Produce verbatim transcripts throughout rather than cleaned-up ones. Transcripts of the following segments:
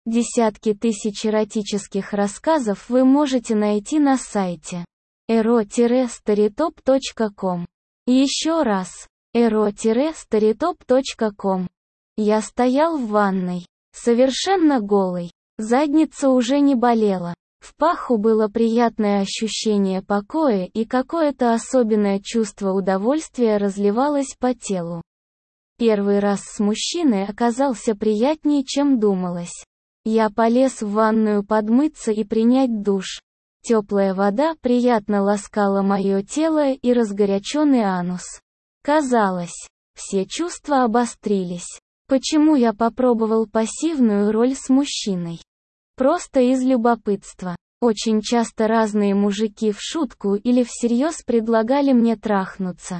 Десятки тысяч эротических рассказов вы можете найти на сайте эро старитоп точка ком. Еще раз, эро старитоп точка ком. Я стоял в ванной, совершенно голый, задница уже не болела. В паху было приятное ощущение покоя и какое-то особенное чувство удовольствия разливалось по телу. Первый раз с мужчиной оказался приятнее, чем думалось. Я полез в ванную подмыться и принять душ. Теплая вода приятно ласкала мое тело и разгоряченный анус. Казалось, все чувства обострились. Почему я попробовал пассивную роль с мужчиной? Просто из любопытства. Очень часто разные мужики в шутку или всерьез предлагали мне трахнуться.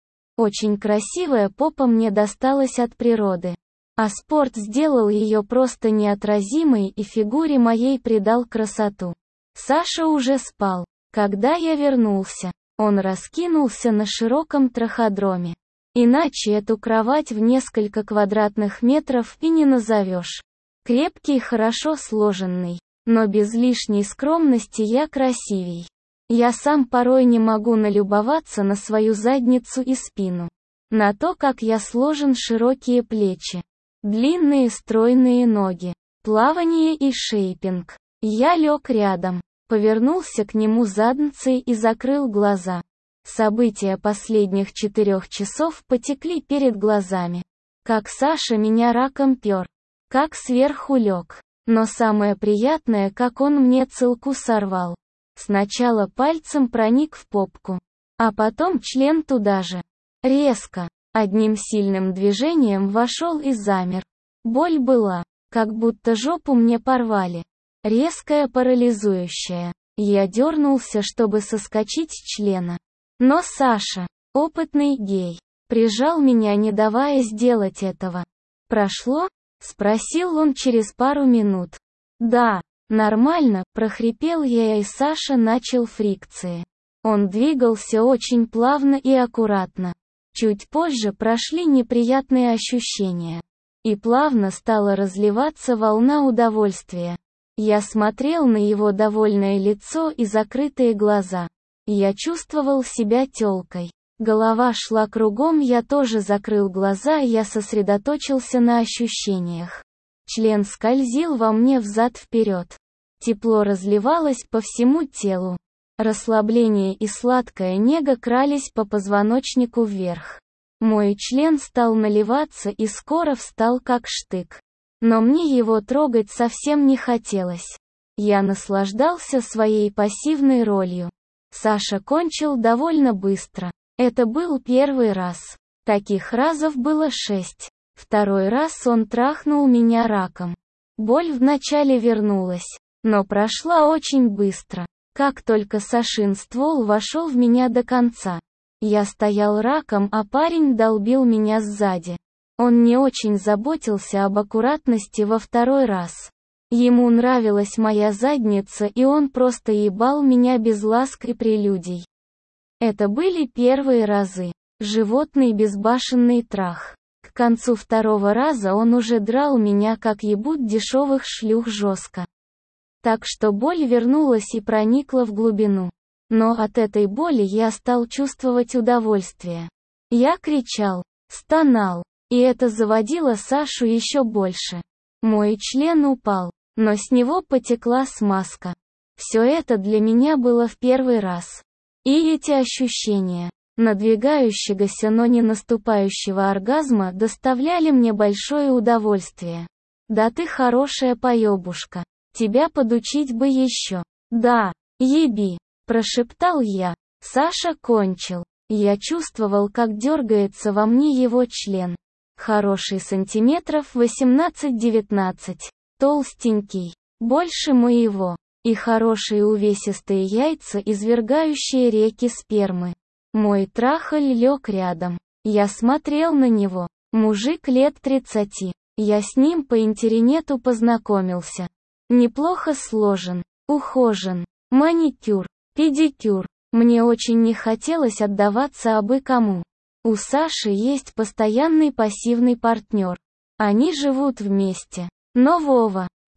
Очень красивая попа мне досталась от природы. А спорт сделал ее просто неотразимой и фигуре моей придал красоту. Саша уже спал. Когда я вернулся, он раскинулся на широком траходроме. Иначе эту кровать в несколько квадратных метров и не назовешь. Крепкий, хорошо сложенный. Но без лишней скромности я красивей. Я сам порой не могу налюбоваться на свою задницу и спину. На то, как я сложен, широкие плечи. Длинные стройные ноги. Плавание и шейпинг. Я лег рядом, повернулся к нему задницей и закрыл глаза. События последних четырех часов потекли перед глазами. Как Саша меня раком пер. Как сверху лег. Но самое приятное, как он мне целку сорвал. Сначала пальцем проник в попку. А потом член туда же. Резко. Одним сильным движением вошел и замер. Боль была, как будто жопу мне порвали. Резкая, парализующая. Я дернулся, чтобы соскочить с члена. Но Саша, опытный гей, прижал меня, не давая сделать этого. «Прошло?» — спросил он через пару минут. «Да, нормально», — прохрипел я, и Саша начал фрикции. Он двигался очень плавно и аккуратно. Чуть позже прошли неприятные ощущения. И плавно стала разливаться волна удовольствия. Я смотрел на его довольное лицо и закрытые глаза. Я чувствовал себя тёлкой. Голова шла кругом, я тоже закрыл глаза, и я сосредоточился на ощущениях. Член скользил во мне взад-вперед. Тепло разливалось по всему телу. Расслабление и сладкая нега крались по позвоночнику вверх. Мой член стал наливаться и скоро встал как штык. Но мне его трогать совсем не хотелось. Я наслаждался своей пассивной ролью. Саша кончил довольно быстро. Это был первый раз. Таких разов было шесть. Второй раз он трахнул меня раком. Боль вначале вернулась, но прошла очень быстро. Как только Сашин ствол вошел в меня до конца. Я стоял раком, а парень долбил меня сзади. Он не очень заботился об аккуратности во второй раз. Ему нравилась моя задница, и он просто ебал меня без ласк и прелюдий. Это были первые разы. Животный безбашенный трах. К концу второго раза он уже драл меня, как ебут дешевых шлюх, жестко. Так что боль вернулась и проникла в глубину. Но от этой боли я стал чувствовать удовольствие. Я кричал, стонал, и это заводило Сашу еще больше. Мой член упал, но с него потекла смазка. Все это для меня было в первый раз. И эти ощущения надвигающегося, но не наступающего оргазма доставляли мне большое удовольствие. Да ты хорошая поебушка. Тебя подучить бы еще. Да, еби, прошептал я. Саша кончил. Я чувствовал, как дергается во мне его член. Хороший сантиметров восемнадцать-девятнадцать. Толстенький. Больше моего. И хорошие увесистые яйца, извергающие реки спермы. Мой трахаль лег рядом. Я смотрел на него. Мужик лет тридцати. Я с ним по интернету познакомился. Неплохо сложен, ухожен, маникюр, педикюр. Мне очень не хотелось отдаваться абы кому. У Саши есть постоянный пассивный партнер. Они живут вместе. Но Вова,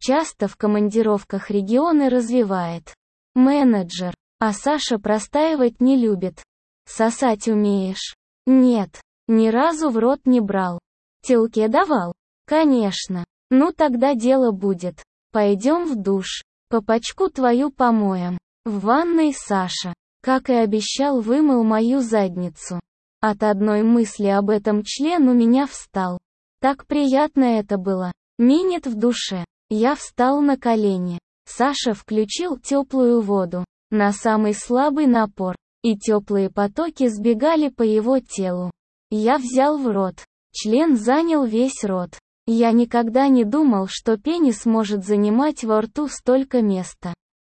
Часто в командировках регионы развивает менеджер, а Саша простаивать не любит. Сосать умеешь? Нет, ни разу в рот не брал. Тёлке давал? Конечно. Ну тогда дело будет. Пойдем в душ. Попачку твою помоем. В ванной Саша, как и обещал, вымыл мою задницу. От одной мысли об этом член у меня встал. Так приятно это было. Минет в душе. Я встал на колени. Саша включил теплую воду на самый слабый напор, и теплые потоки сбегали по его телу. Я взял в рот. Член занял весь рот. Я никогда не думал, что пенис может занимать во рту столько места.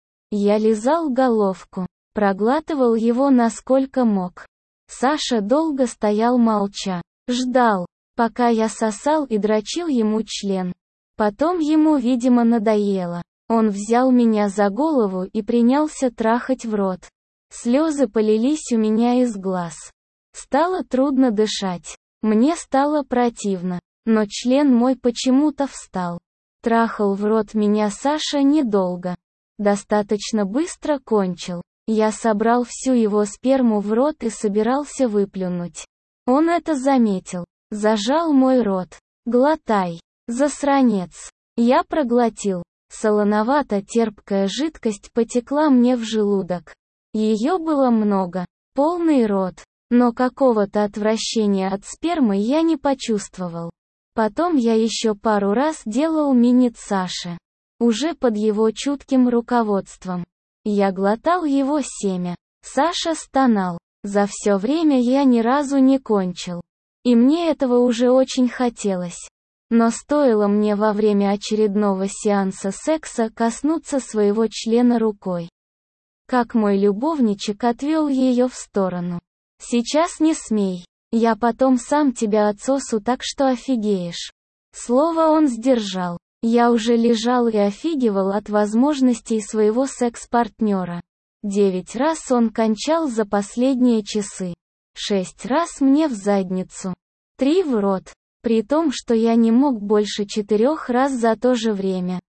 Я лизал головку, проглатывал его насколько мог. Саша долго стоял молча, ждал, пока я сосал и дрочил ему член. Потом ему, видимо, надоело. Он взял меня за голову и принялся трахать в рот. Слезы полились у меня из глаз. Стало трудно дышать. Мне стало противно. Но член мой почему-то встал. Трахал в рот меня Саша недолго. Достаточно быстро кончил. Я собрал всю его сперму в рот и собирался выплюнуть. Он это заметил. Зажал мой рот. Глотай. Засранец. Я проглотил. Солоновато-терпкая жидкость потекла мне в желудок. Ее было много. Полный рот. Но какого-то отвращения от спермы я не почувствовал. Потом я еще пару раз делал минет Саше. Уже под его чутким руководством. Я глотал его семя. Саша стонал. За все время я ни разу не кончил. И мне этого уже очень хотелось. Но стоило мне во время очередного сеанса секса коснуться своего члена рукой, как мой любовничек отвел ее в сторону. «Сейчас не смей. Я потом сам тебя отсосу, так что офигеешь». Слово он сдержал. Я уже лежал и офигевал от возможностей своего секс-партнера. Девять раз он кончал за последние часы. Шесть раз мне в задницу. Три в рот. При том, что я не мог больше четырех раз за то же время.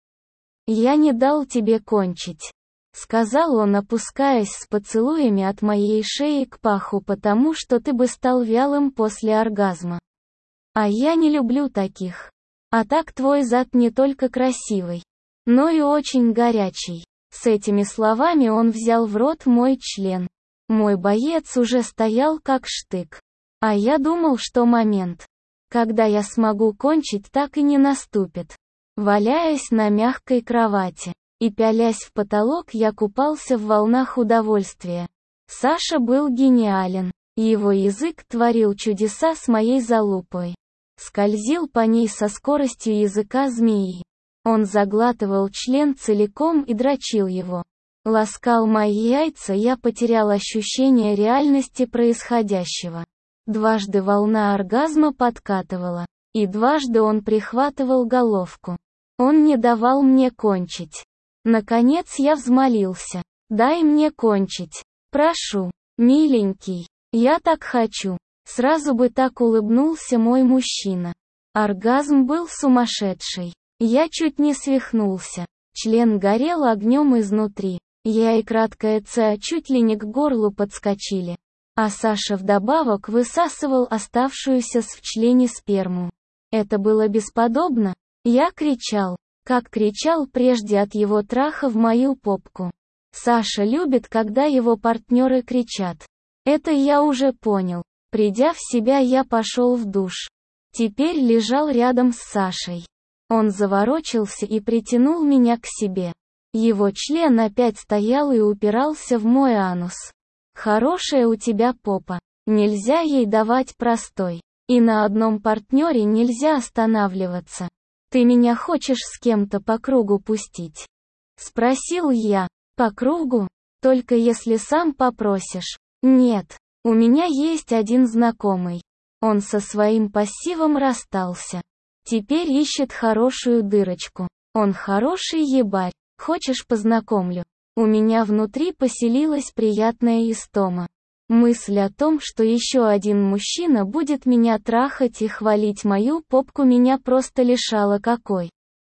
«Я не дал тебе кончить», — сказал он, опускаясь с поцелуями от моей шеи к паху, потому что ты бы стал вялым после оргазма. А я не люблю таких. А так твой зад не только красивый, но и очень горячий. С этими словами он взял в рот мой член. Мой боец уже стоял как штык. А я думал, что момент, когда я смогу кончить, так и не наступит. Валяясь на мягкой кровати и пялясь в потолок, я купался в волнах удовольствия. Саша был гениален. Его язык творил чудеса с моей залупой. Скользил по ней со скоростью языка змеи. Он заглатывал член целиком и дрочил его. Ласкал мои яйца, я потерял ощущение реальности происходящего. Дважды волна оргазма подкатывала, и дважды он прихватывал головку. Он не давал мне кончить. Наконец я взмолился. «Дай мне кончить. Прошу, миленький. Я так хочу». Сразу бы так улыбнулся мой мужчина. Оргазм был сумасшедший. Я чуть не свихнулся. Член горел огнем изнутри. Я и краткая Ц чуть ли не к горлу подскочили. А Саша вдобавок высасывал оставшуюся в члене сперму. Это было бесподобно. Я кричал, как кричал прежде от его траха в мою попку. Саша любит, когда его партнеры кричат. Это я уже понял. Придя в себя, я пошел в душ. Теперь лежал рядом с Сашей. Он заворочился и притянул меня к себе. Его член опять стоял и упирался в мой анус. «Хорошая у тебя попа. Нельзя ей давать простой. И на одном партнере нельзя останавливаться. Ты меня хочешь с кем-то по кругу пустить?» Спросил я. «По кругу? Только если сам попросишь». «Нет. У меня есть один знакомый. Он со своим пассивом расстался. Теперь ищет хорошую дырочку. Он хороший ебарь. Хочешь, познакомлю?» У меня внутри поселилась приятная истома. Мысль о том, что еще один мужчина будет меня трахать и хвалить мою попку, меня просто лишала какой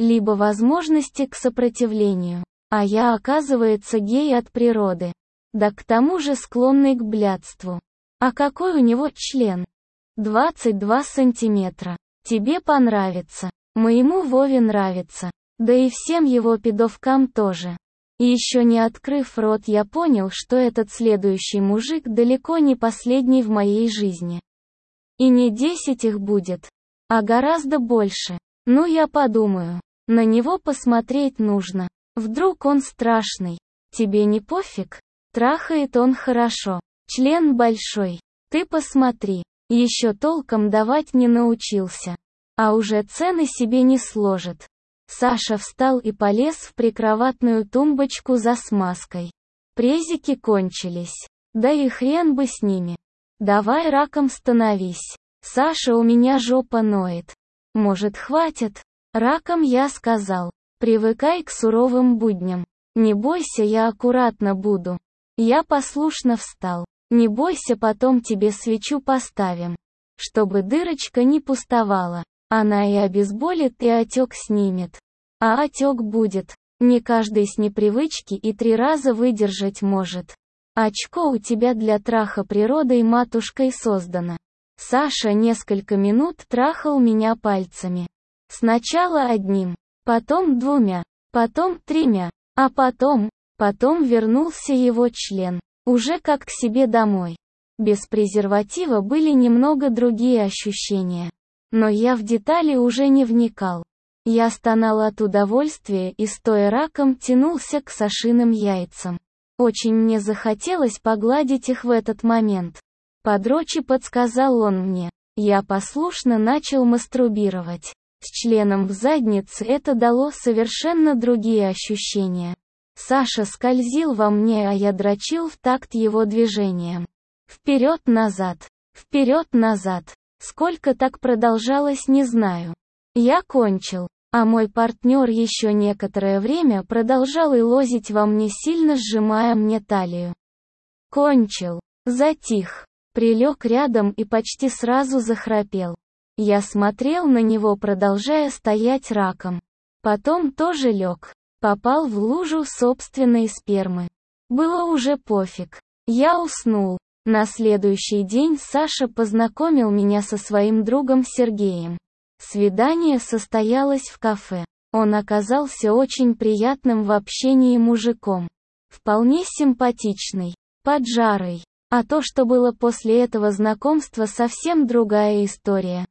либо возможности к сопротивлению. А я, оказывается, гей от природы. Да к тому же склонный к блядству. А какой у него член? двадцать два сантиметра. Тебе понравится. Моему Вове нравится. Да и всем его пидовкам тоже. И еще не открыв рот, я понял, что этот следующий мужик далеко не последний в моей жизни. И не десять их будет, а гораздо больше. Ну я подумаю. На него посмотреть нужно. Вдруг он страшный. Тебе не пофиг? Трахает он хорошо. Член большой. Ты посмотри. Еще толком давать не научился. А уже цены себе не сложит. Саша встал и полез в прикроватную тумбочку за смазкой. Презики кончились. Да и хрен бы с ними. Давай раком становись. Саша, у меня жопа ноет. Может, хватит? Раком я сказал. Привыкай к суровым будням. Не бойся, я аккуратно буду. Я послушно встал. Не бойся, потом тебе свечу поставим. Чтобы дырочка не пустовала. Она и обезболит, и отек снимет. А отек будет. Не каждый с непривычки и три раза выдержать может. Очко у тебя для траха природой матушкой создано. Саша несколько минут трахал меня пальцами. Сначала одним, потом двумя, потом тремя, а потом, потом вернулся его член. Уже как к себе домой. Без презерватива были немного другие ощущения. Но я в детали уже не вникал. Я стонал от удовольствия и стоя раком тянулся к Сашиным яйцам. Очень мне захотелось погладить их в этот момент. Подрочи, подсказал он мне. Я послушно начал мастурбировать. С членом в заднице это дало совершенно другие ощущения. Саша скользил во мне, а я дрочил в такт его движениям. Вперед-назад, вперед-назад. Сколько так продолжалось, не знаю. Я кончил, а мой партнер еще некоторое время продолжал илозить во мне, сильно сжимая мне талию. Кончил, затих, прилег рядом и почти сразу захрапел. Я смотрел на него, продолжая стоять раком. Потом тоже лег, попал в лужу собственной спермы. Было уже пофиг. Я уснул. На следующий день Саша познакомил меня со своим другом Сергеем. Свидание состоялось в кафе. Он оказался очень приятным в общении мужиком. Вполне симпатичный, поджарый. А то, что было после этого знакомства, совсем другая история.